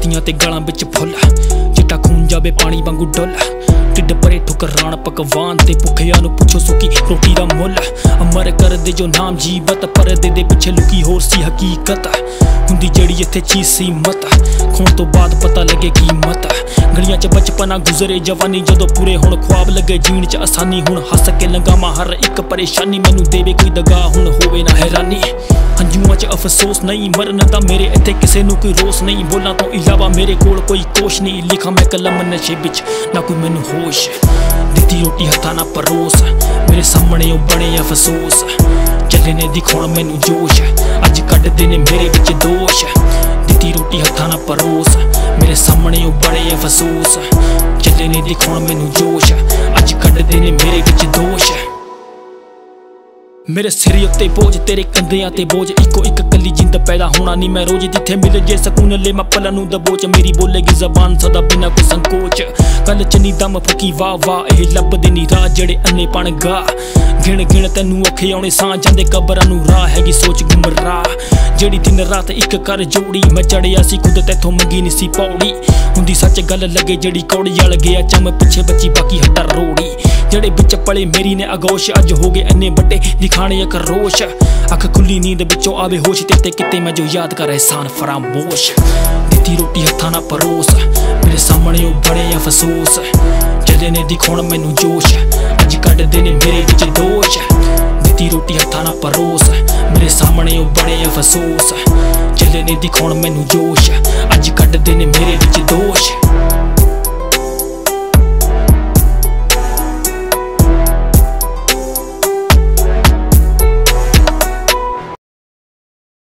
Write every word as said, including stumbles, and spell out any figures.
ਦਿੱਤੀਆਂ ਤੇ ਗਾਲਾਂ ਵਿੱਚ ਫੁੱਲ ਚਿੱਟਾ ਖੂਨ ਜਾਵੇ ਪਾਣੀ ਵਾਂਗੂ ਡੁੱਲ ਢਿੱਡ ਭਰੇ ਠੁਕਰਾਣ ਪਕਵਾਨ ਤੇ ਭੁੱਖਿਆਂ ਨੂੰ ਪੁੱਛੋ ਸੁੱਕੀ ਰੋਟੀ ਦਾ ਮੁੱਲ ਅਮਰ ਕਰਦੇ ਜੋ ਨਾਮ ਜੀਵਤ ਪਰਦੇ ਦੇ ਪਿੱਛੇ ਲੁਕੀ ਹੋਰ ਸੀ ਹਕੀਕਤ ਹੁੰਦੀ ਜਿਹੜੀ ਇੱਥੇ ਚੀਜ਼ ਸੀ ਮਤ ਖੋਣ ਤੋਂ ਬਾਅਦ ਪਤਾ ਲੱਗੇ ਕੀਮਤ ਗਲੀਆਂ 'ਚ ਬਚਪਨਾ ਗੁਜ਼ਰੇ ਜਵਾਨੀ ਜਦੋਂ ਪੂਰੇ ਹੁਣ ख्वाब ਲੱਗੇ ਜੀਣ 'ਚ ਆਸਾਨੀ ਹੁਣ ਹੱਸ ਕੇ ਲੰਘਾਵਾਂ ਹਰ ਇੱਕ ਪਰੇਸ਼ਾਨੀ ਮੈਨੂੰ ਦੇਵੇ ਕੋਈ ਦਗਾ ਹੁਣ ਹੋਵੇ ਨਾ ਹੈਰਾਨੀ ਹੰਝੂਆਂ 'ਚ ਅਫਸੋਸ ਨਹੀਂ ਮਰਨ ਦਾ ਮੇਰੇ ਇੱਥੇ ਕਿਸੇ ਨੂੰ ਕੋਈ ਰੋਸ ਨਹੀਂ ਬੋਲਾਂ ਤੋਂ ਇਲਾਵਾ ਮੇਰੇ ਕੋਲ ਕੋਈ ਕੋਸ਼ ਨਹੀਂ ਲਿਖਾਂ ਮੈਂ ਕਲਮ ਨਸ਼ੇ ਵਿੱਚ ਨਾ ਕੋਈ ਮੈਨੂੰ ਹੋਸ਼ ਦਿੱਤੀ ਰੋਟੀ ਹੱਥਾਂ ਨਾਲ ਪਰੋਸ ਮੇਰੇ ਸਾਹਮਣੇ ਉਹ ਬਣੇ ਅਫਸੋਸ ਚੱਲੇ ਨੇ ਦਿਖਾਉਣ ਮੈਨੂੰ ਜੋਸ਼ ਅੱਜ ਕੱਢਦੇ ਨੇ ਮੇਰੇ ਵਿੱਚ ਦੋਸ਼ ਦਿੱਤੀ ਰੋਟੀ ਹੱਥਾਂ ਨਾਲ ਪਰੋਸ ਮੇਰੇ ਸਾਹਮਣੇ ਉਹ ਬਣੇ ਅਫਸੋਸ ਚੱਲੇ ਨੇ ਦਿਖਾਉਣ ਮੈਨੂੰ ਜੋਸ਼ ਅੱਜ ਕੱਢਦੇ ਨੇ ਮੇਰੇ ਵਿੱਚ ਦੋਸ਼ ਮੇਰੇ ਸਿਰ ਉੱਤੇ ਬੋਝ ਤੇਰੇ ਕੰਧਿਆਂ ਤੇ ਬੋਝ ਇੱਕੋ ਇੱਕ ਕੱਲੀ ਜਿੰਦ ਪੈਦਾ ਹੋਣਾ ਨਹੀਂ ਮੈਂ ਰੋਜ਼ ਜਿੱਥੇ ਮਿਲ ਜੇ ਸਕੂਨ ਲੈ ਮੈਂ ਪਲਾਂ ਨੂੰ ਦਬੋਚ ਮੇਰੀ ਬੋਲੇਗੀ ਜ਼ਬਾਨ ਸਦਾ ਬਿਨਾ ਕੋਈ ਸੰਕੋਚ ਕੱਲ ਚ ਨੀ ਦਮ ਫੱਕੀ ਵਾਹ ਵਾਹ ਇਹ ਲੱਭਦੇ ਨੀ ਰਾਹ ਜਿਹੜੇ ਅੰਨੇ ਪਣ ਗਾ ਗਿਣ ਗਿਣ ਤੈਨੂੰ ਔਖੇ ਆਉਣੇ ਸਾਂ ਜਾਂਦੇ ਕਬਰਾਂ ਨੂੰ ਰਾਹ ਹੈਗੀ ਸੋਚ ਗੁੰਮਰਾਹ ਜਿਹੜੀ ਦਿਨ ਰਾਤ ਇੱਕ ਕਰ ਜੋੜੀ ਮੈਂ ਚੜਿਆ ਸੀ ਖੁਦ ਤੈਥੋਂ ਮੰਗੀ ਨਹੀਂ ਸੀ ਪੌੜੀ ਹੁੰਦੀ ਸੱਚ ਗੱਲ ਲੱਗੇ ਜਿਹੜੀ ਕੌੜੀ ਵਾਲ ਗਿਆ ਚਮ ਪਿੱਛੇ ਬੱਚੀ ਬਾਕੀ ਹੱਟਾ ਰੋੜੀ ਜਿਹੜੇ ਵਿੱਚ ਪਲੇ ਮੇਰੀ ਨੇ ਅਗੋਸ਼ ਅੱਜ ਹੋ ਗਏ ਇੰਨੇ ਵੱਡੇ ਦਿਖਾਣੇ ਇੱਕ ਰੋਸ਼ ਅੱਖ ਖੁੱਲੀ ਨੀਂਦ ਵਿੱਚੋਂ ਆਵੇ ਹੋਸ਼ ਤੇ ਤੇ ਕਿਤੇ ਮੈਂ ਜੋ ਯਾਦ ਕਰ ਅਹਿਸਾਨ ਫਰਾਮੋਸ਼ ਦਿੱਤੀ ਰੋਟੀ ਹੱਥਾਂ ਨਾਲ ਪਰੋਸ ਮੇਰੇ ਸਾਹਮਣੇ ਉਹ ਬੜੇ ਅਫਸੋਸ ਚੱਲੇ ਨੇ ਦਿਖਾਉਣ ਮੈਨੂੰ ਜੋਸ਼ ਅੱਜ ਕੱਢਦੇ ਨੇ ਮੇਰੇ ਵਿੱਚ ਦੋਸ਼ ਦਿੱਤੀ ਰੋਟੀ ਹੱਥਾਂ ਨਾਲ ਪਰੋਸ ਮੇਰੇ ਸਾਹਮਣੇ ਉਹ ਬੜੇ ਅਫਸੋਸ ਚੱਲੇ ਨੇ ਦਿਖਾਉਣ ਮੈਨੂੰ ਜੋਸ਼ ਅੱਜ ਕੱਢਦੇ ਨੇ ਮੇਰੇ ਵਿੱਚ ਦੋਸ਼